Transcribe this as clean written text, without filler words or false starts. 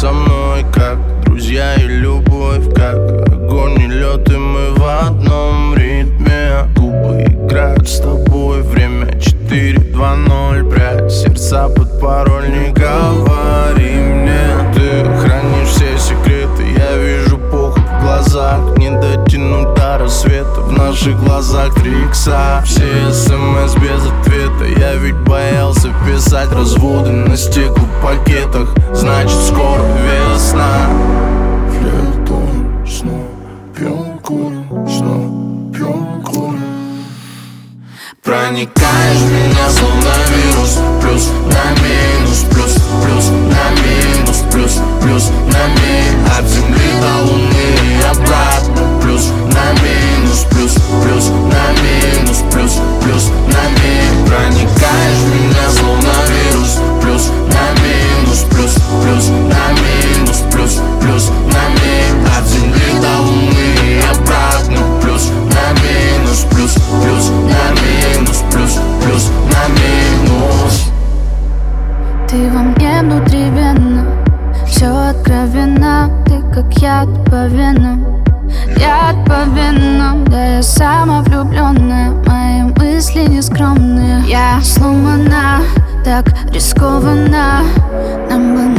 со мной, как друзья и любовь, как огонь и лед, и мы в одном ритме. Губы играют с тобой, время 4:20. Прядь сердца под пароль, не говори мне. Ты хранишь все секреты, я вижу похоть в глазах. Не дотянуть до рассвета, в наших глазах 3 икса. Все СМС без ответа, я ведь боялся писать разводы на стеклопакетах. Значит, скоро весна. Флиртуем, снова пьем, курим, снова пьем, курим. Проникаешь в меня словно вирус. Плюс на минус, плюс, плюс на минус, плюс, плюс на минус. От земли до луны и обратно. Плюс на минус, плюс, плюс на минус, плюс, плюс на минус. Проникаешь в меня словно вирус. Плюс на минус, плюс, плюс на минус, плюс, плюс на минус. От земли до луны и обратно. Плюс на минус, плюс, плюс на минус, плюс, плюс на минус. Ты во мне внутривенно, все откровенно. Ты как яд по венам, яд по венам. Да я сама влюбленная, мои мысли нескромные. Я сломана, так рискованно, нам бы